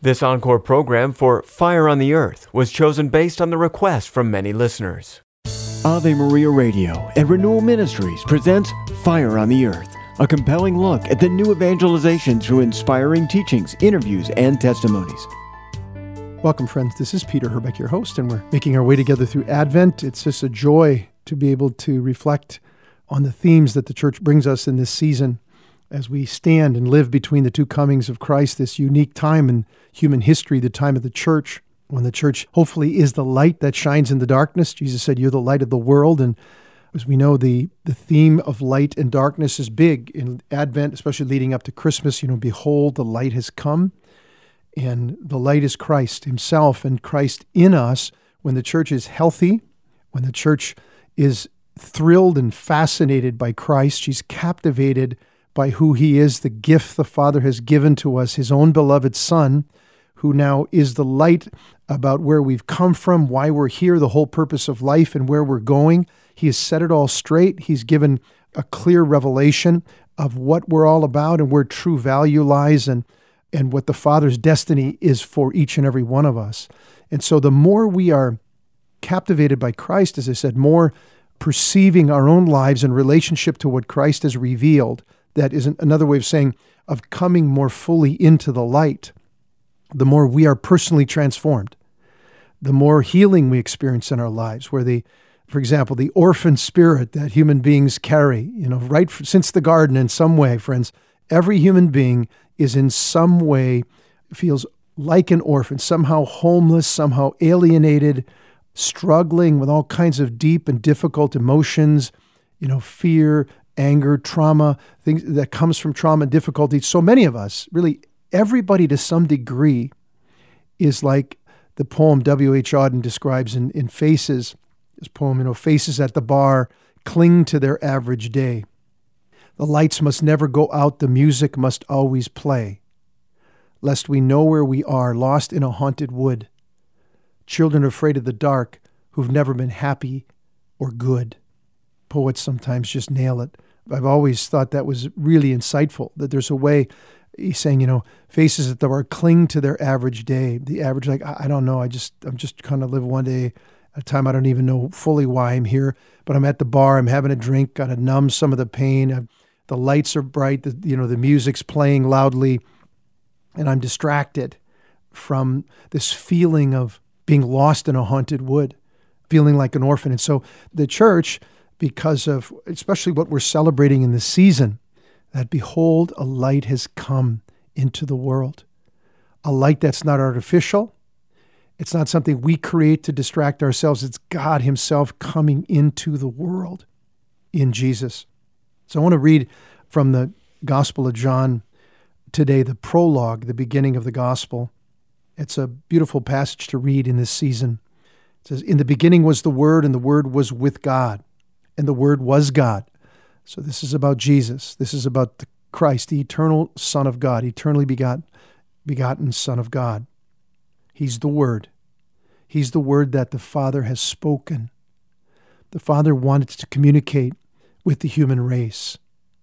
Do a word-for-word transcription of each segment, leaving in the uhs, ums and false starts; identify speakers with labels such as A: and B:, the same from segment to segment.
A: This encore program for Fire on the Earth was chosen based on the request from many listeners.
B: Ave Maria Radio and Renewal Ministries presents Fire on the Earth, a compelling look at the new evangelization through inspiring teachings, interviews, and testimonies.
C: Welcome, friends. This is Peter Herbeck, your host, and we're making our way together through Advent. It's just a joy to be able to reflect on the themes that the church brings us in this season as we stand and live between the two comings of Christ, this unique time in human history, the time of the church, when the church hopefully is the light that shines in the darkness. Jesus said, "You're the light of the world." And as we know, the, the theme of light and darkness is big in Advent, especially leading up to Christmas. You know, behold, the light has come. And the light is Christ himself and Christ in us. When the church is healthy, when the church is thrilled and fascinated by Christ, she's captivated by who he is, the gift the Father has given to us, his own beloved Son, who now is the light about where we've come from, why we're here, the whole purpose of life, and where we're going. He has set it all straight. He's given a clear revelation of what we're all about and where true value lies, and and what the Father's destiny is for each and every one of us. And so the more we are captivated by Christ, as I said, more perceiving our own lives in relationship to what Christ has revealed, that is another way of saying of coming more fully into the light, the more we are personally transformed, the more healing we experience in our lives, where the, for example, the orphan spirit that human beings carry, you know, right since the garden in some way, friends, every human being is in some way, feels like an orphan, somehow homeless, somehow alienated, struggling with all kinds of deep and difficult emotions, you know, fear, anger, trauma, things that comes from trauma and difficulty. So many of us, really everybody to some degree, is like the poem W H Auden describes in, in Faces, his poem, you know, faces at the bar cling to their average day. The lights must never go out, the music must always play, lest we know where we are, lost in a haunted wood. Children afraid of the dark who've never been happy or good. Poets sometimes just nail it. I've always thought that was really insightful, that there's a way, he's saying, you know, faces at the bar cling to their average day. The average, like, I, I don't know, I just, I'm just kind of live one day at a time. I don't even know fully why I'm here, but I'm at the bar, I'm having a drink, got to numb some of the pain. I've, the lights are bright, the, you know, the music's playing loudly, and I'm distracted from this feeling of being lost in a haunted wood, feeling like an orphan. And so the church, because of especially what we're celebrating in this season, that behold, a light has come into the world. A light that's not artificial. It's not something we create to distract ourselves. It's God himself coming into the world in Jesus. So I want to read from the Gospel of John today, the prologue, the beginning of the Gospel. It's a beautiful passage to read in this season. It says, "In the beginning was the Word, and the Word was with God, and the Word was God." So this is about Jesus. This is about the Christ, the eternal Son of God, eternally begot, begotten Son of God. He's the Word. He's the Word that the Father has spoken. The Father wanted to communicate with the human race.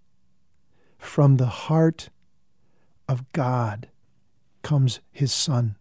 C: From the heart of God comes his Son.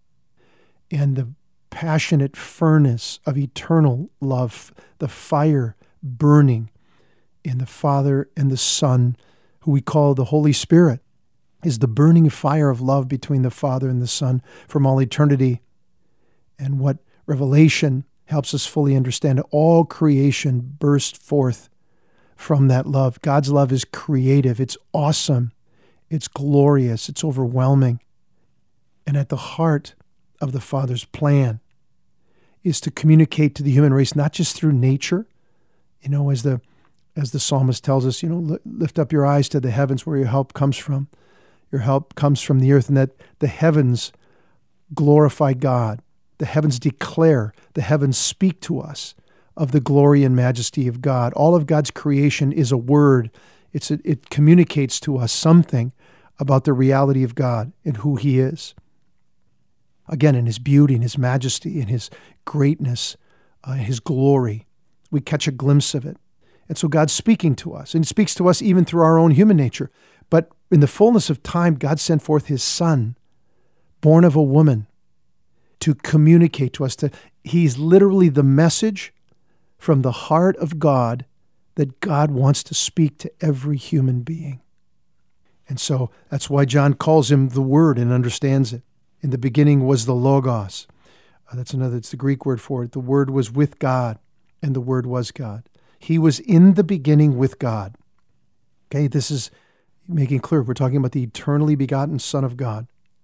C: And the passionate furnace of eternal love, the fire burning in the Father and the Son, who we call the Holy Spirit, is the burning fire of love between the Father and the Son from all eternity. And what Revelation helps us fully understand, all creation burst forth from that love. God's love is creative. It's awesome. It's glorious. It's overwhelming. And at the heart of the Father's plan is to communicate to the human race, not just through nature, you know, as the as the psalmist tells us, you know, lift up your eyes to the heavens where your help comes from. Your help comes from the earth, and that the heavens glorify God. The heavens declare, the heavens speak to us of the glory and majesty of God. All of God's creation is a word. It's a, it communicates to us something about the reality of God and who he is. Again, in his beauty, in his majesty, in his greatness, uh, his glory. We catch a glimpse of it. And so God's speaking to us, and he speaks to us even through our own human nature. But in the fullness of time, God sent forth his Son born of a woman, to communicate to us. To, he's literally the message from the heart of God that God wants to speak to every human being. And so that's why John calls him the Word and understands it. In the beginning was the Logos. Uh, that's another, it's the Greek word for it. The Word was with God, and the Word was God. He was in the beginning with God. Okay, this is making clear. We're talking about the eternally begotten Son of God.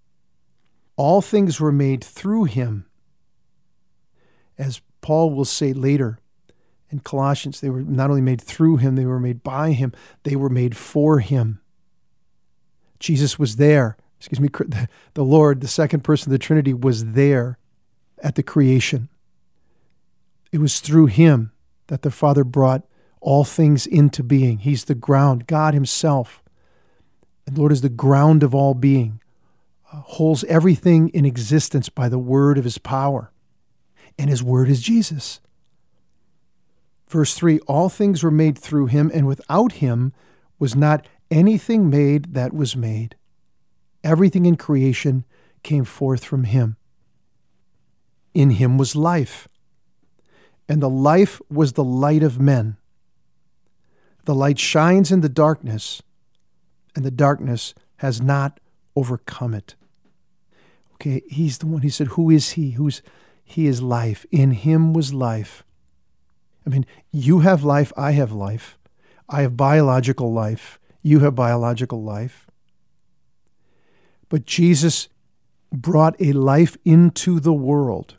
C: All things were made through him. As Paul will say later in Colossians, they were not only made through him, they were made by him. They were made for him. Jesus was there. Excuse me, the Lord, the second person of the Trinity, was there at the creation. It was through him that the Father brought all things into being. He's the ground, God himself. And Lord is the ground of all being, uh, holds everything in existence by the word of his power. And his word is Jesus. Verse three, all things were made through him, and without him was not anything made that was made. Everything in creation came forth from him. In him was life, and the life was the light of men. The light shines in the darkness, and the darkness has not overcome it. Okay, he's the one. He said, who is he? Who's he is life. In him was life. I mean, you have life, I have life. I have biological life. You have biological life. But Jesus brought a life into the world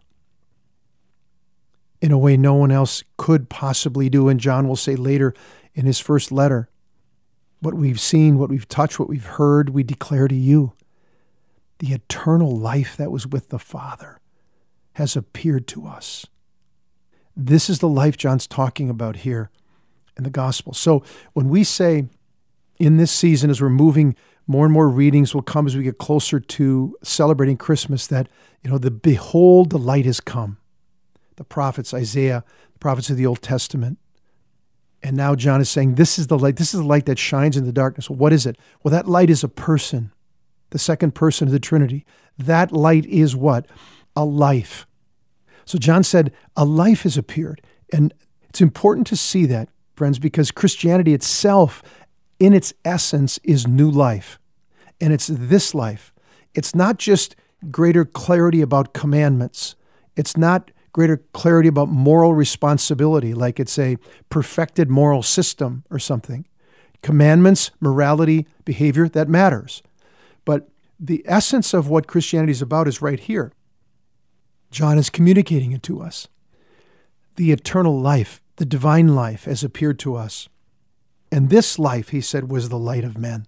C: in a way no one else could possibly do. And John will say later in his first letter, what we've seen, what we've touched, what we've heard, we declare to you. The eternal life that was with the Father has appeared to us. This is the life John's talking about here in the gospel. So when we say in this season, as we're moving, more and more readings will come as we get closer to celebrating Christmas, that, you know, the behold, the light has come. The prophets, Isaiah, the prophets of the Old Testament. And now John is saying, this is the light. This is the light that shines in the darkness. Well, what is it? Well, that light is a person, the second person of the Trinity. That light is what? A life. So John said, a life has appeared. And it's important to see that, friends, because Christianity itself, in its essence, is new life. And it's this life. It's not just greater clarity about commandments. It's not greater clarity about moral responsibility, like it's a perfected moral system or something. Commandments, morality, behavior, that matters. But the essence of what Christianity is about is right here. John is communicating it to us. The eternal life, the divine life, has appeared to us. And this life, he said, was the light of men.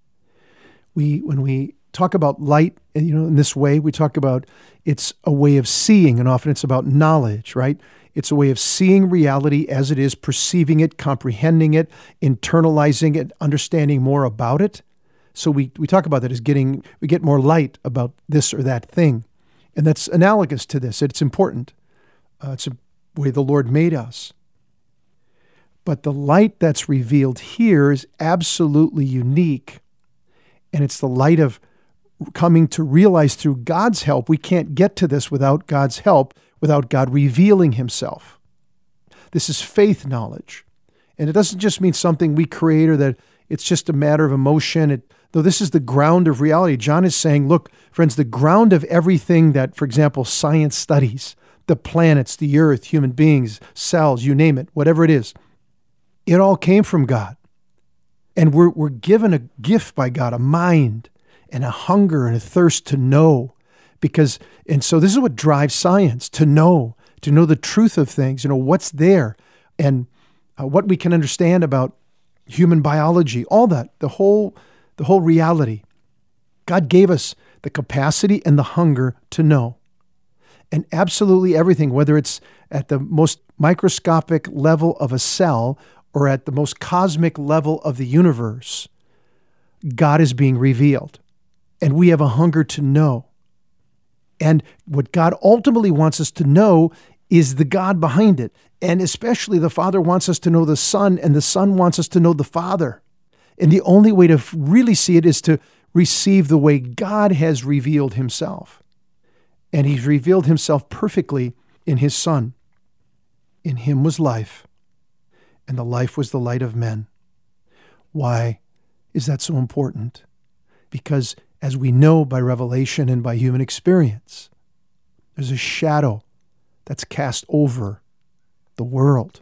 C: We, when we talk about light, you know, in this way, we talk about it's a way of seeing, and often it's about knowledge, right? It's a way of seeing reality as it is, perceiving it, comprehending it, internalizing it, understanding more about it. So we, we talk about that as getting, we get more light about this or that thing. And that's analogous to this. It's important. Uh, it's a way the Lord made us. But the light that's revealed here is absolutely unique. And it's the light of coming to realize through God's help. We can't get to this without God's help, without God revealing himself. This is faith knowledge. And it doesn't just mean something we create or that it's just a matter of emotion. It, though this is the ground of reality. John is saying, look, friends, the ground of everything that, for example, science studies, the planets, the earth, human beings, cells, you name it, whatever it is, it all came from God. And we're, we're given a gift by God, a mind and a hunger and a thirst to know. Because, and so this is what drives science, to know, to know the truth of things, you know, what's there and uh, what we can understand about human biology, all that, the whole, the whole reality. God gave us the capacity and the hunger to know. And absolutely everything, whether it's at the most microscopic level of a cell or at the most cosmic level of the universe, God is being revealed. And we have a hunger to know. And what God ultimately wants us to know is the God behind it. And especially the Father wants us to know the Son, and the Son wants us to know the Father. And the only way to really see it is to receive the way God has revealed himself. And he's revealed himself perfectly in his Son. In him was life, and the life was the light of men. Why is that so important? Because as we know by revelation and by human experience, there's a shadow that's cast over the world.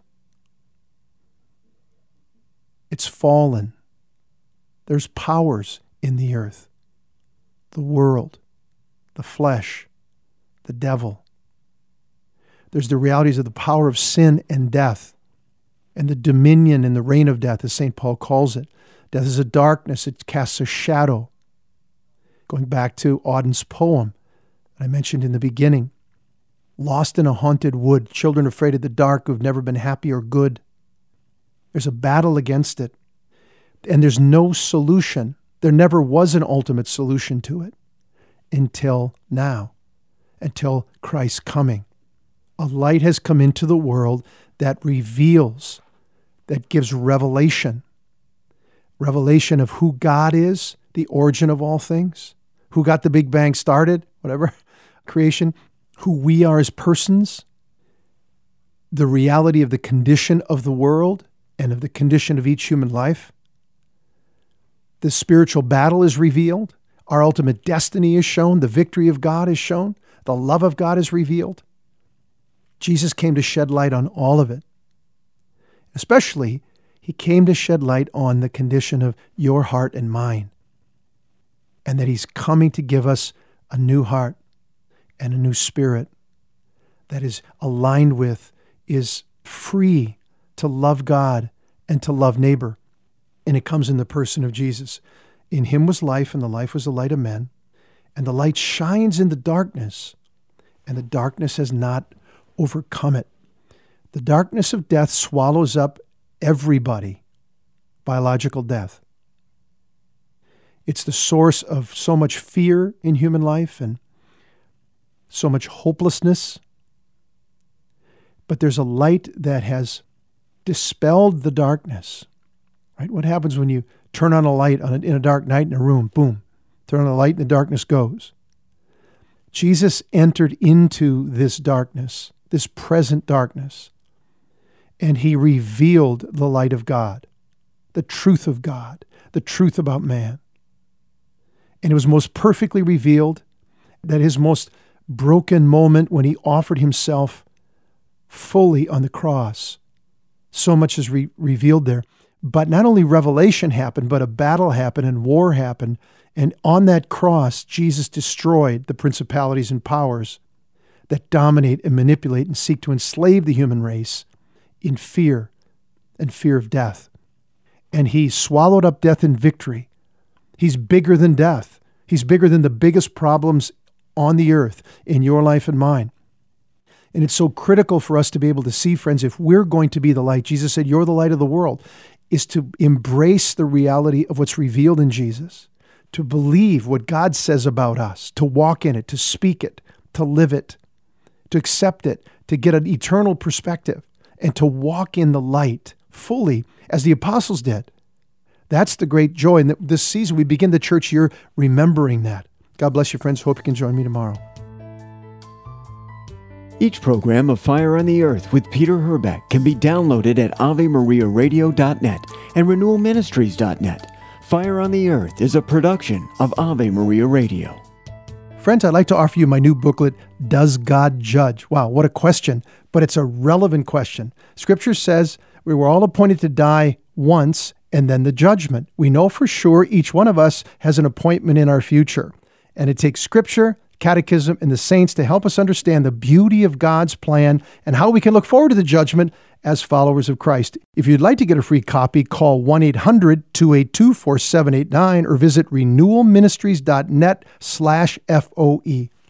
C: It's fallen. There's powers in the earth, the world, the flesh, the devil. There's the realities of the power of sin and death, and the dominion and the reign of death, as Saint Paul calls it. Death is a darkness. It casts a shadow. Going back to Auden's poem that I mentioned in the beginning. Lost in a haunted wood, children afraid of the dark who've never been happy or good. There's a battle against it. And there's no solution. There never was an ultimate solution to it until now, until Christ's coming. A light has come into the world that reveals, that gives revelation. Revelation of who God is, the origin of all things, who got the Big Bang started, whatever, creation, who we are as persons, the reality of the condition of the world and of the condition of each human life. The spiritual battle is revealed. Our ultimate destiny is shown. The victory of God is shown. The love of God is revealed. Jesus came to shed light on all of it. Especially, he came to shed light on the condition of your heart and mine. And that he's coming to give us a new heart and a new spirit that is aligned with, is free to love God and to love neighbor. And it comes in the person of Jesus. In him was life, and the life was the light of men. And the light shines in the darkness, and the darkness has not overcome it. The darkness of death swallows up everybody, biological death. It's the source of so much fear in human life and so much hopelessness. But there's a light that has dispelled the darkness. Right? What happens when you turn on a light on a, in a dark night in a room? Boom. Turn on a light and the darkness goes. Jesus entered into this darkness, this present darkness, and he revealed the light of God, the truth of God, the truth about man. And it was most perfectly revealed that his most broken moment when he offered himself fully on the cross, so much is re- revealed there. But not only revelation happened, but a battle happened and war happened. And on that cross, Jesus destroyed the principalities and powers that dominate and manipulate and seek to enslave the human race in fear and fear of death. And he swallowed up death in victory. He's bigger than death. He's bigger than the biggest problems on the earth in your life and mine. And it's so critical for us to be able to see, friends, if we're going to be the light, Jesus said, you're the light of the world, is to embrace the reality of what's revealed in Jesus, to believe what God says about us, to walk in it, to speak it, to live it, to accept it, to get an eternal perspective, and to walk in the light fully as the apostles did. That's the great joy. And this season, we begin the church year remembering that. God bless you, friends. Hope you can join me tomorrow.
B: Each program of Fire on the Earth with Peter Herbeck can be downloaded at ave maria radio dot net and renewal ministries dot net. Fire on the Earth is a production of Ave Maria Radio.
C: Friends, I'd like to offer you my new booklet, Does God Judge? Wow, what a question, but it's a relevant question. Scripture says we were all appointed to die once and then the judgment. We know for sure each one of us has an appointment in our future. And it takes Scripture, Catechism, and the saints to help us understand the beauty of God's plan and how we can look forward to the judgment as followers of Christ. If you'd like to get a free copy, call one eight hundred two eight two four seven eight nine or visit renewal ministries dot net slash F O E.